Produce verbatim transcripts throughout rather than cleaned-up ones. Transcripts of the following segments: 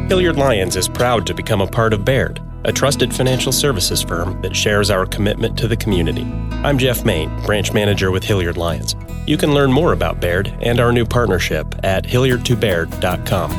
Hilliard Lyons is proud to become a part of Baird, a trusted financial services firm that shares our commitment to the community. I'm Jeff Main, branch manager with Hilliard Lyons. You can learn more about Baird and our new partnership at hilliard to baird dot com.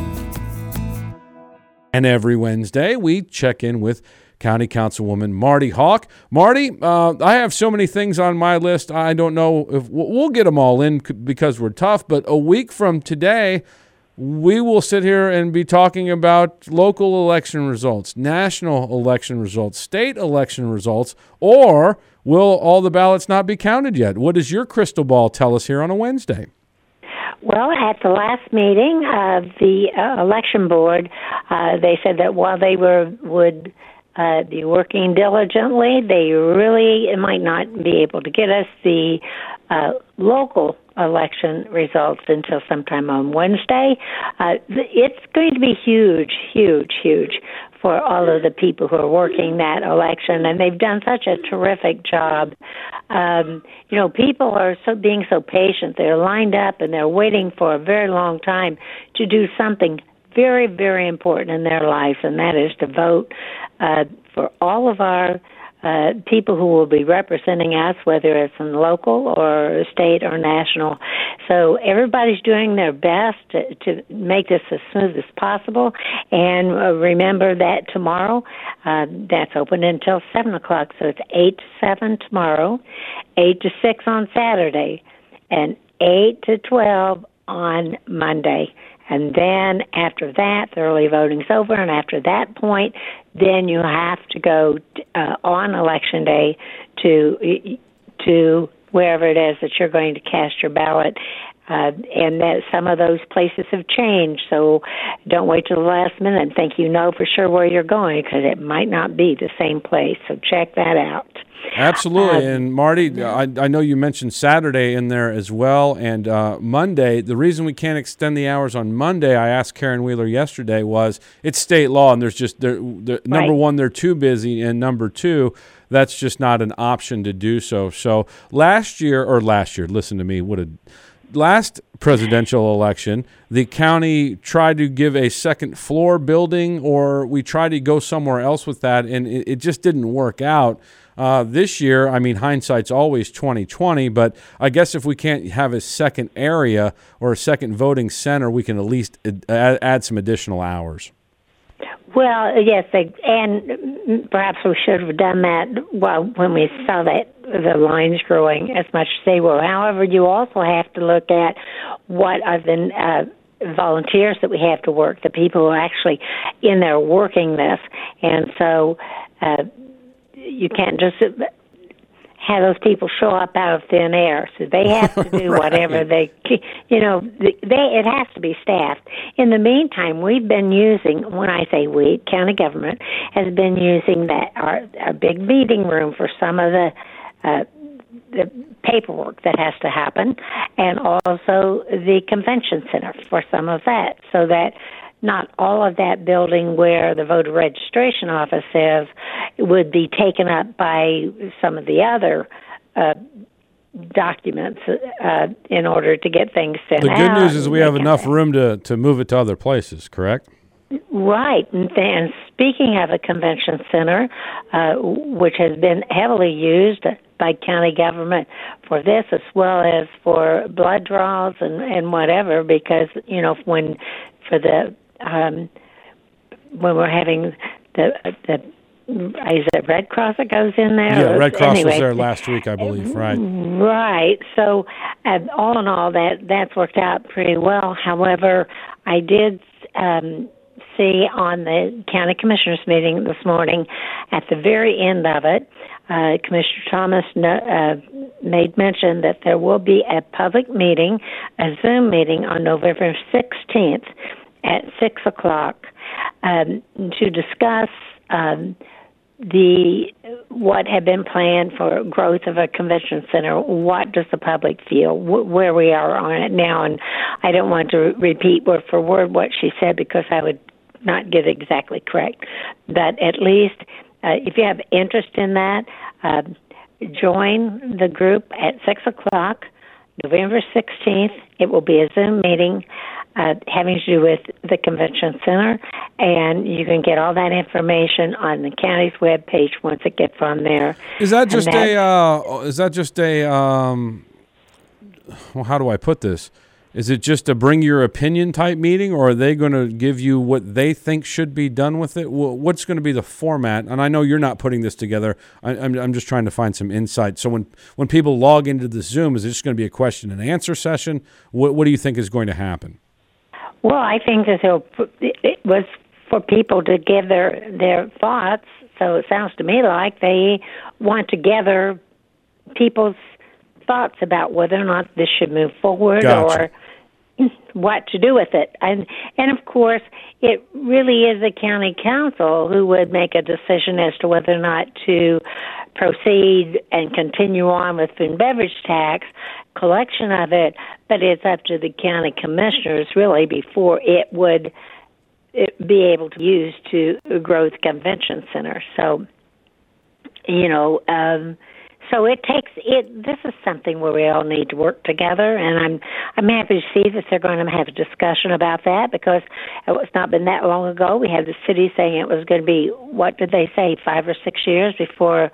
And every Wednesday, we check in with County Councilwoman Marty Hawk. Marty, uh, I have so many things on my list. I don't know if we'll get them all in because we're tough, but a week from today, we will sit here and be talking about local election results, national election results, state election results, or will all the ballots not be counted yet? What does your crystal ball tell us here on a Wednesday? Well, at the last meeting of the uh, election board, uh, they said that while they were would uh, be working diligently, they really might not be able to get us the uh, local election results until sometime on Wednesday. Uh, it's going to be huge, huge, huge for all of the people who are working that election, and they've done such a terrific job. Um, you know, people are so being so patient. They're lined up and they're waiting for a very long time to do something very, very important in their lives, and that is to vote uh, for all of our Uh, people who will be representing us, whether it's in local or state or national. So everybody's doing their best to, to make this as smooth as possible. And uh, remember that tomorrow, uh, that's open until seven o'clock. So it's eight to seven tomorrow, eight to six on Saturday, and eight to twelve on Monday. And then after that, the early voting's over, and after that point, then you have to go uh, on Election Day to to wherever it is that you're going to cast your ballot. Uh, and that some of those places have changed, so don't wait till the last minute and think you know for sure where you're going, because it might not be the same place. So check that out. Absolutely. Uh, and Marty, I, I know you mentioned Saturday in there as well, and uh, Monday. The reason we can't extend the hours on Monday, I asked Karen Wheeler yesterday, was it's state law, and there's just they're, they're, right. number one, they're too busy, and number two, that's just not an option to do so. So last year, or last year, listen to me, what a last presidential election, the county tried to give a second floor building, or we tried to go somewhere else with that, and it, it just didn't work out. Uh, this year, I mean, hindsight's always twenty twenty, but I guess if we can't have a second area or a second voting center, we can at least add, add some additional hours. Well, yes, they, and perhaps we should have done that well when we saw that the lines growing as much as they were. However, you also have to look at what are the uh, volunteers that we have to work, the people who are actually in there working this, and so uh, you can't just have those people show up out of thin air. So they have to do right. whatever they, you know, they, it has to be staffed. In the meantime, we've been using, when I say we, county government has been using that our, our big meeting room for some of the, uh, the paperwork that has to happen, and also the convention center for some of that, so that not all of that building where the voter registration office is would be taken up by some of the other uh, documents uh, in order to get things sent out. The good news is we have enough room to, to move it to other places, correct? Right. And, and speaking of a convention center, uh, which has been heavily used by county government for this as well as for blood draws and, and whatever, because, you know, when for the Um, when we're having the the is it Red Cross that goes in there? Yeah, Red Cross anyway. was there last week, I believe. Right. Right. So, uh, all in all, that that's worked out pretty well. However, I did um, see on the county commissioners meeting this morning, at the very end of it, uh, Commissioner Thomas uh, made mention that there will be a public meeting, a Zoom meeting on November sixteenth. At six o'clock um, to discuss um, the what had been planned for growth of a convention center. What does the public feel? Wh- where we are on it now, and I don't want to repeat word for word what she said because I would not get it exactly correct. But at least, uh, if you have interest in that, uh, join the group at six o'clock, November sixteenth. It will be a Zoom meeting. Uh, having to do with the convention center, And you can get all that information on the county's webpage once it gets on there. Is that just a? Uh, is that just a? Um, well, how do I put this? Is it just a bring your opinion type meeting, or are they going to give you what they think should be done with it? What's going to be the format? And I know you're not putting this together. I, I'm, I'm just trying to find some insight. So when, when people log into the Zoom, is it just going to be a question and answer session? What, what do you think is going to happen? Well, I think that it was for people to give their, their thoughts. So it sounds to me like they want to gather people's thoughts about whether or not this should move forward Gotcha. or what to do with it. And and of course, it really is the county council who would make a decision as to whether or not to proceed and continue on with food and beverage tax collection of it, but it's up to the county commissioners really before it would it be able to use to grow the convention center. So, you know, um, So it takes it. This is something where we all need to work together, and I'm I'm happy to see that they're going to have a discussion about that because it's not been that long ago. We had the city saying it was going to be, what did they say, five or six years before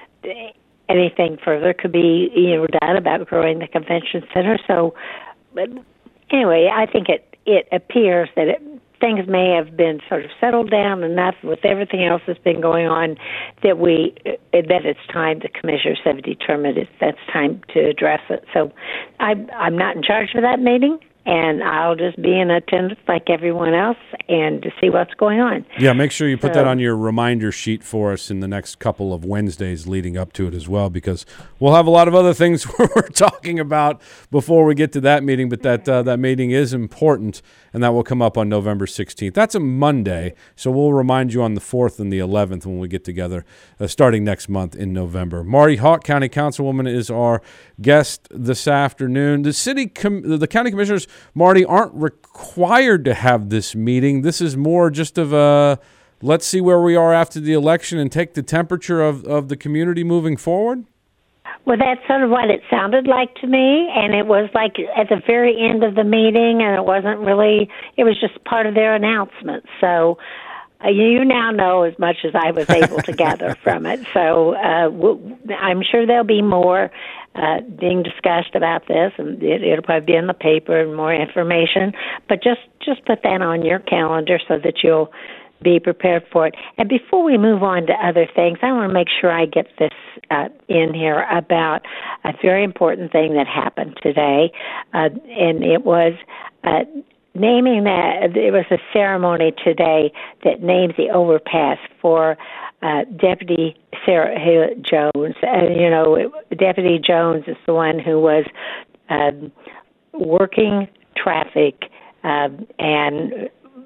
anything further could be you know done about growing the convention center. So, but anyway, I think it it appears that it. Things may have been sort of settled down enough with everything else that's been going on that we that it's time the commissioners have determined it's that's time to address it. So I, I'm not in charge of that meeting, and I'll just be in attendance like everyone else and to see what's going on. Yeah, make sure you put so, that on your reminder sheet for us in the next couple of Wednesdays leading up to it as well, because we'll have a lot of other things we're talking about before we get to that meeting, but that uh, that meeting is important, and that will come up on November sixteenth. That's a Monday, so we'll remind you on the fourth and the eleventh when we get together, uh, starting next month in November. Marty Hawk, County Councilwoman, is our guest this afternoon. The city, com- the county commissioners, Marty, aren't required to have this meeting. This is more just of a, let's see where we are after the election and take the temperature of, of the community moving forward? Well, that's sort of what it sounded like to me, and it was like at the very end of the meeting, and it wasn't really, it was just part of their announcement. So uh, you now know as much as I was able to gather from it. So uh, we'll, I'm sure there'll be more uh, being discussed about this, and it, it'll probably be in the paper and more information. But just, just put that on your calendar so that you'll be prepared for it. And before we move on to other things, I want to make sure I get this uh, in here about a very important thing that happened today, uh, and it was uh, naming that there was a ceremony today that names the overpass for uh, Deputy Sarah Hill Jones. And, you know, Deputy Jones is the one who was um, working traffic um, and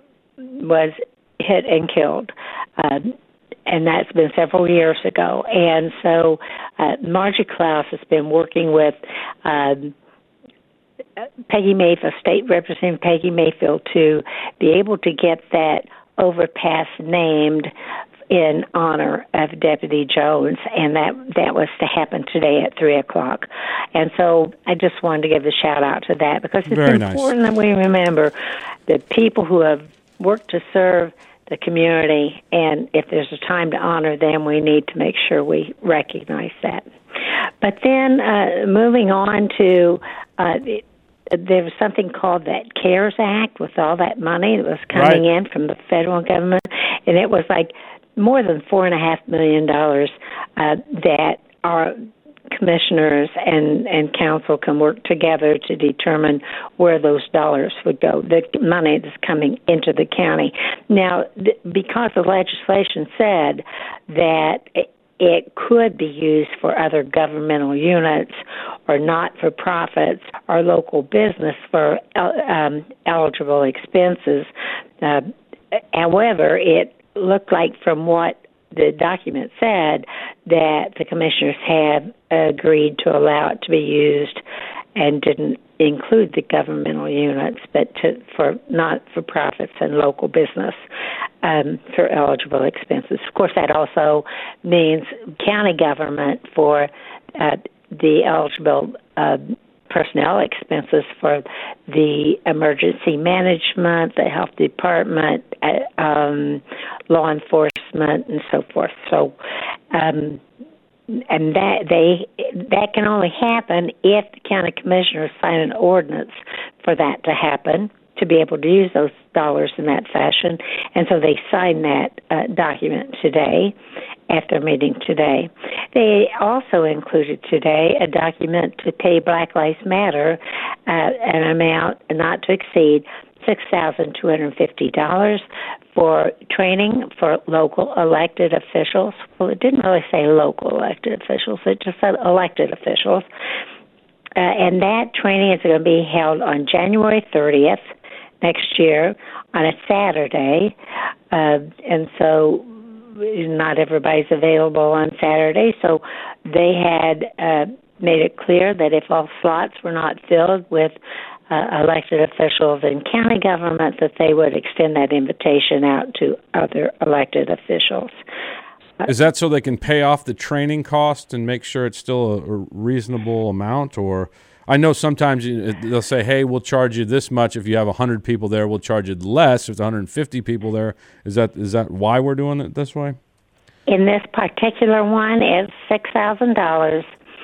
was hit and killed, um, and that's been several years ago. And so uh, Margie Klaus has been working with um, Peggy Mayfield, State Representative Peggy Mayfield, to be able to get that overpass named in honor of Deputy Jones, and that, that was to happen today at three o'clock. And so I just wanted to give a shout-out to that because it's Very important nice. that we remember the people who have work to serve the community, and if there's a time to honor them, we need to make sure we recognize that. But then uh, moving on to, uh, there was something called that CARES Act with all that money that was coming Right. in from the federal government, and it was like more than four and a half million dollars uh, that are commissioners and, and council can work together to determine where those dollars would go, the money that's coming into the county. Now, th- because the legislation said that it, it could be used for other governmental units or not-for-profits or local business for um, eligible expenses. Uh, however, it looked like from what the document said that the commissioners have agreed to allow it to be used and didn't include the governmental units, but to, for not-for-profits and local business um, for eligible expenses. Of course, that also means county government for uh, the eligible uh, personnel expenses for the emergency management, the health department, uh, um, law enforcement, and so forth. So, um, and that they that can only happen if the county commissioners sign an ordinance for that to happen, to be able to use those dollars in that fashion. And so they signed that uh, document today at their meeting today. They also included today a document to pay Black Lives Matter uh, an amount not to exceed six thousand two hundred fifty dollars for training for local elected officials. Well, it didn't really say local elected officials, it just said elected officials. Uh, and that training is going to be held on January thirtieth next year on a Saturday. Uh, and so not everybody's available on Saturday, so they had uh, made it clear that if all slots were not filled with uh, elected officials in county government, that they would extend that invitation out to other elected officials. Is that so they can pay off the training cost and make sure it's still a, a reasonable amount? Or I know sometimes you, they'll say, hey, we'll charge you this much. If you have one hundred people there, we'll charge you less. If there's one hundred fifty people there, is that is that why we're doing it this way? In this particular one, it's six thousand dollars.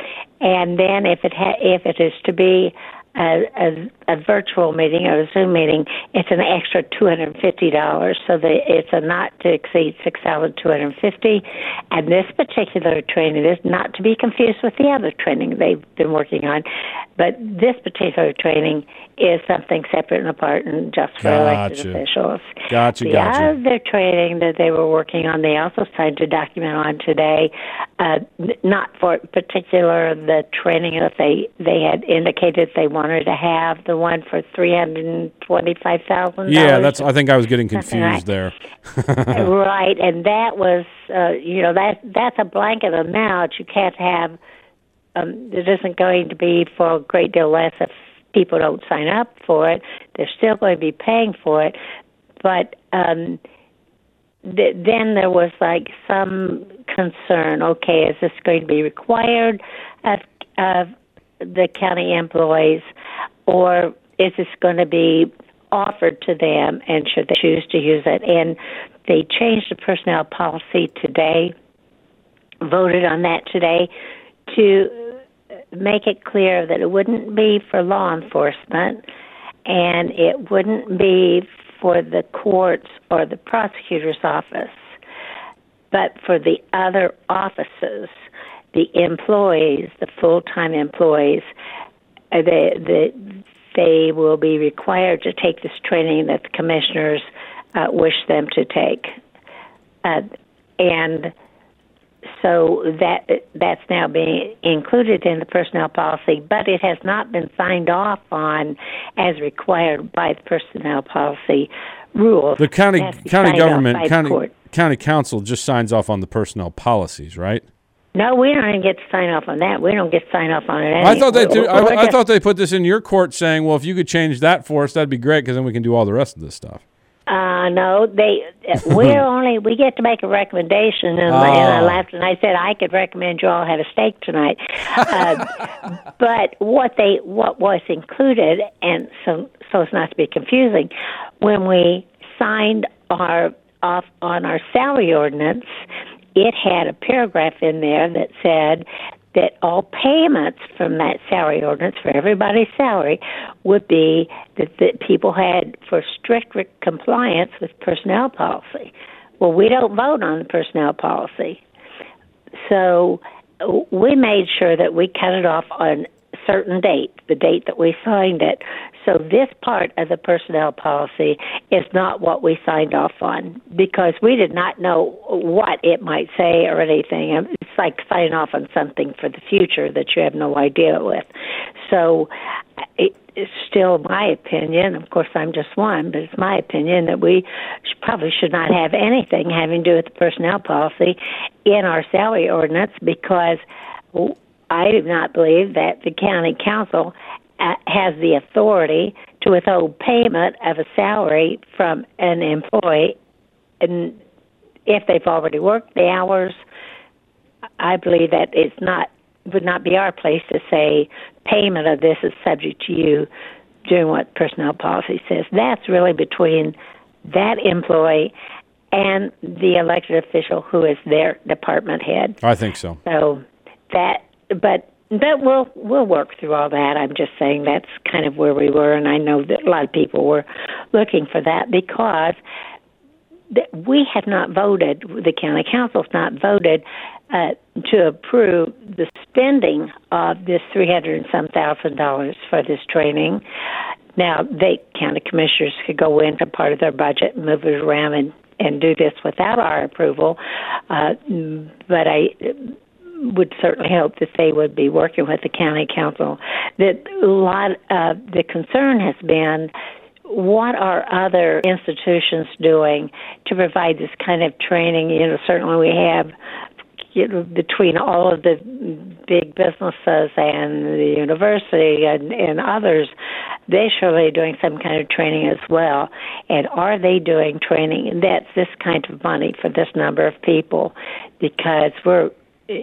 And then if it ha- if it is to be a, a, a virtual meeting or a Zoom meeting, it's an extra two hundred fifty dollars. So the, it's a not to exceed six thousand two hundred fifty dollars. And this particular training is not to be confused with the other training they've been working on. But this particular training is something separate and apart and just for Gotcha. elected officials. Gotcha, the gotcha. other training that they were working on, they also signed a document on today, uh, not for particular the training that they, they had indicated they wanted to have, the one for three hundred twenty-five thousand dollars. Yeah, that's. I think I was getting confused right. there. Right, and that was, uh, you know, that that's a blanket amount. You can't have, um, it isn't going to be for a great deal less if people don't sign up for it. They're still going to be paying for it. But um, th- then there was like some concern, okay, is this going to be required of, of the county employees, or is this going to be offered to them, and should they choose to use it? And they changed the personnel policy today, voted on that today, to make it clear that it wouldn't be for law enforcement and it wouldn't be for the courts or the prosecutor's office, but for the other offices, the employees, the full-time employees, uh, they, they, they will be required to take this training that the commissioners uh, wish them to take. Uh, and so that that's now being included in the personnel policy, but it has not been signed off on as required by the personnel policy rules. The county county government, county court. county council just signs off on the personnel policies, right? No, we don't even get to sign off on that. We don't get to sign off on it. I thought they do, I, I just, thought they put this in your court saying, well, if you could change that for us, that'd be great, because then we can do all the rest of this stuff. Uh, no, they we're only we get to make a recommendation, and, oh. and I laughed and I said I could recommend you all have a steak tonight. Uh, but what they what was included, and so so as not to be confusing, when we signed our off on our salary ordinance, it had a paragraph in there that said that all payments from that salary ordinance for everybody's salary would be that, that people had for strict compliance with personnel policy. Well, we don't vote on the personnel policy. So we made sure that we cut it off on a certain date, the date that we signed it. So this part of the personnel policy is not what we signed off on, because we did not know what it might say or anything. It's like signing off on something for the future that you have no idea with. So it, it's still my opinion, of course I'm just one, but it's my opinion that we should, probably should not have anything having to do with the personnel policy in our salary ordinance, because I do not believe that the county council has the authority to withhold payment of a salary from an employee, and if they've already worked the hours, I believe that it's not would not be our place to say payment of this is subject to you doing what personnel policy says. That's really between that employee and the elected official who is their department head. I think so. So that, but but we'll we'll work through all that. I'm just saying that's kind of where we were, and I know that a lot of people were looking for that because we have not voted. The county council's not voted uh, to approve the spending of this three hundred and some thousand dollars for this training. Now, they county commissioners could go into part of their budget and move it around and, and do this without our approval, uh, but I would certainly hope that they would be working with the county council. That a lot of the concern has been, what are other institutions doing to provide this kind of training? You know, certainly we have, you know, between all of the big businesses and the university and, and others, they're surely doing some kind of training as well. And are they doing training that's this kind of money for this number of people? Because we're,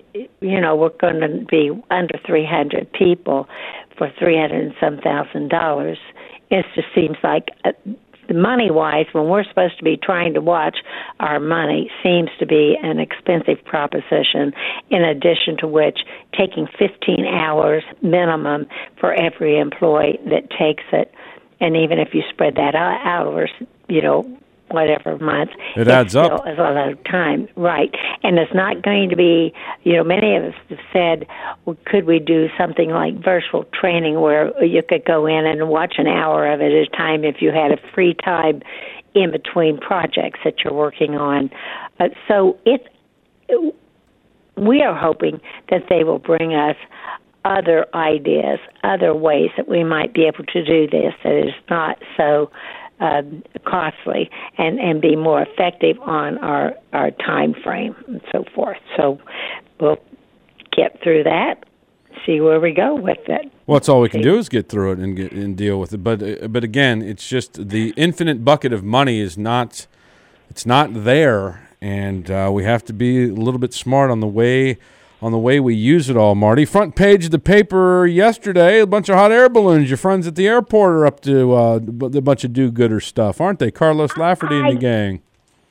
you know, we're going to be under three hundred people for three hundred and some thousand dollars. It just seems like, uh, money-wise, when we're supposed to be trying to watch our money, seems to be an expensive proposition, in addition to which taking fifteen hours minimum for every employee that takes it, and even if you spread that out over, you know, whatever month, it adds up. It's a lot of time, right? And it's not going to be, you know, many of us have said, well, could we do something like virtual training where you could go in and watch an hour of it at a time if you had a free time in between projects that you're working on. Uh, so it, it, we are hoping that they will bring us other ideas, other ways that we might be able to do this that is not so Um, costly and, and be more effective on our, our time frame and so forth. So we'll get through that, see where we go with it. Well, that's all we can do is get through it and get and deal with it. But uh, but again, it's just the infinite bucket of money is not it's not there, and uh, we have to be a little bit smart on the way. on the way we use it all, Marty. Front page of the paper yesterday, a bunch of hot air balloons. Your friends at the airport are up to uh, a bunch of do-gooder stuff, aren't they? Carlos Lafferty I, and the gang.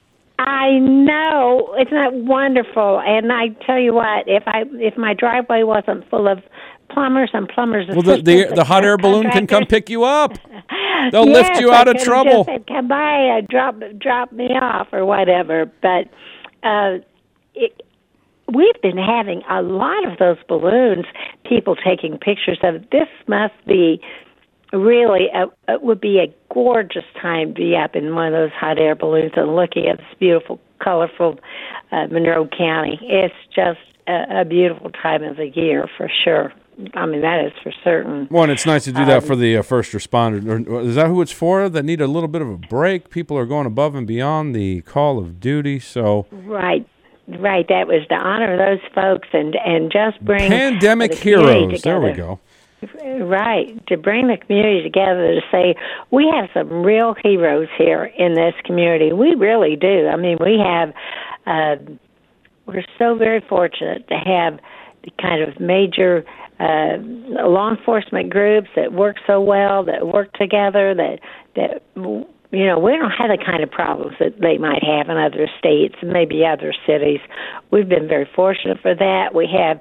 I know. Isn't that wonderful? And I tell you what, if I if my driveway wasn't full of plumbers and plumbers well, the, the, the hot air balloon can come pick you up. They'll yes, lift you out I of trouble. Just said, come by, uh, drop, drop me off or whatever. But uh, it we've been having a lot of those balloons, people taking pictures of it. This must be really, a, it would be a gorgeous time to be up in one of those hot air balloons and looking at this beautiful, colorful uh, Monroe County. It's just a, a beautiful time of the year for sure. I mean, that is for certain. Well, and it's nice to do that um, for the uh, first responders. Is that who it's for, that need a little bit of a break? People are going above and beyond the call of duty, so... Right. Right, that was to honor those folks and and just bring pandemic the heroes. Together. There we go. Right, to bring the community together to say we have some real heroes here in this community. We really do. I mean, we have. Uh, we're so very fortunate to have the kind of major uh, law enforcement groups that work so well, that work together, that that. You know, we don't have the kind of problems that they might have in other states and maybe other cities. We've been very fortunate for that. We have,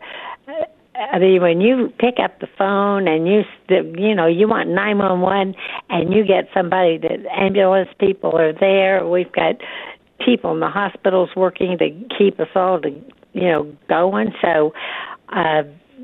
I mean, when you pick up the phone and you, you know, you want nine one one and you get somebody, that ambulance people are there. We've got people in the hospitals working to keep us all, to, you know, going. So, uh,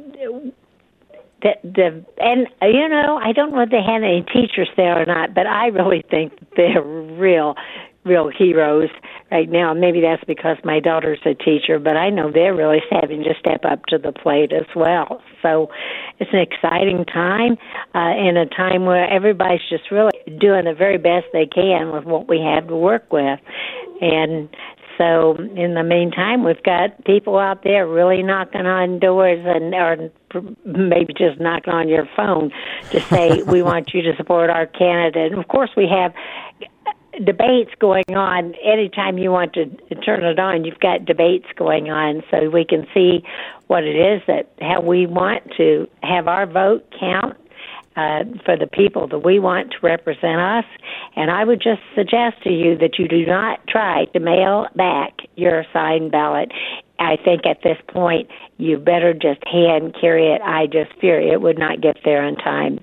The, the and you know, I don't know if they had any teachers there or not, but I really think they're real, real heroes right now. Maybe that's because my daughter's a teacher, but I know they're really having to step up to the plate as well. So it's an exciting time, uh, in a time where everybody's just really doing the very best they can with what we have to work with. And so in the meantime, we've got people out there really knocking on doors and or maybe just knocking on your phone to say, we want you to support our candidate. And, of course, we have debates going on. Anytime you want to turn it on, you've got debates going on, so we can see what it is that how we want to have our vote count uh, for the people that we want to represent us. And I would just suggest to you that you do not try to mail back your signed ballot. I think at this point you better just hand carry it. I just fear it would not get there in time.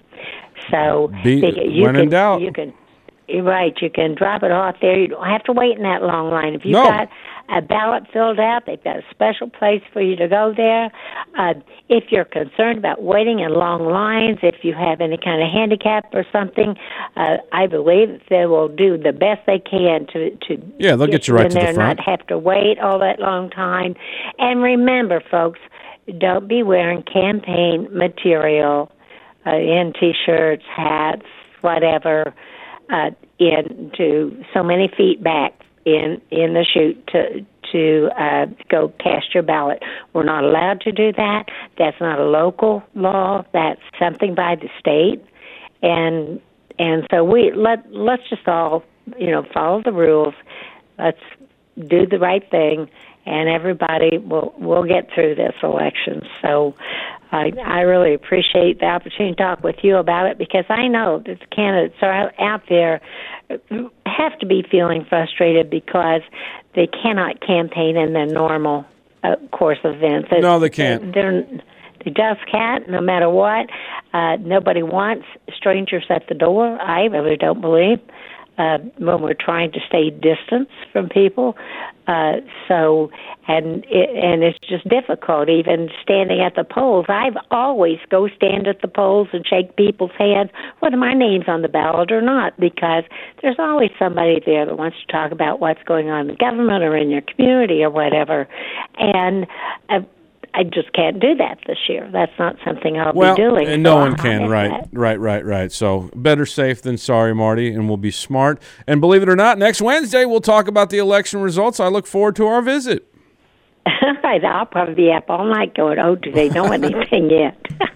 So Be, you when can, in doubt. you can. You're right. You can drop it off there. You don't have to wait in that long line. If you've No. got a ballot filled out, they've got a special place for you to go there. Uh, if you're concerned about waiting in long lines, if you have any kind of handicap or something, uh, I believe that they will do the best they can to to Yeah, they'll get you right in to the there, front. not have to wait all that long time. And remember, folks, don't be wearing campaign material uh, in T-shirts, hats, whatever. Uh, into so many feet back in in the chute to to uh, go cast your ballot. We're not allowed to do that. That's not a local law. That's something by the state, and and so we let let's just all you know follow the rules. Let's do the right thing, and everybody will will get through this election. So. I, I really appreciate the opportunity to talk with you about it because I know that the candidates are out there have to be feeling frustrated because they cannot campaign in their normal uh, course of events. No, they can't. They're, they just can't, no matter what. Uh, nobody wants strangers at the door. I really don't believe. Uh, when we're trying to stay distance from people, uh, so and it, and it's just difficult. Even standing at the polls, I've always go stand at the polls and shake people's hands, whether my name's on the ballot or not, because there's always somebody there that wants to talk about what's going on in the government or in your community or whatever, and. Uh, I just can't do that this year. That's not something I'll well, be doing. And no so one can, right, that. right, right, right. So better safe than sorry, Marty, and we'll be smart. And believe it or not, next Wednesday we'll talk about the election results. I look forward to our visit. Right, I'll probably be up all night going, oh, do they know anything yet?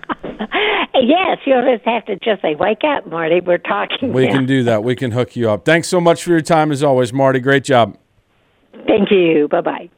Yes, you'll just have to just say, wake up, Marty, we're talking We now. can do that. We can hook you up. Thanks so much for your time as always, Marty. Great job. Thank you. Bye-bye.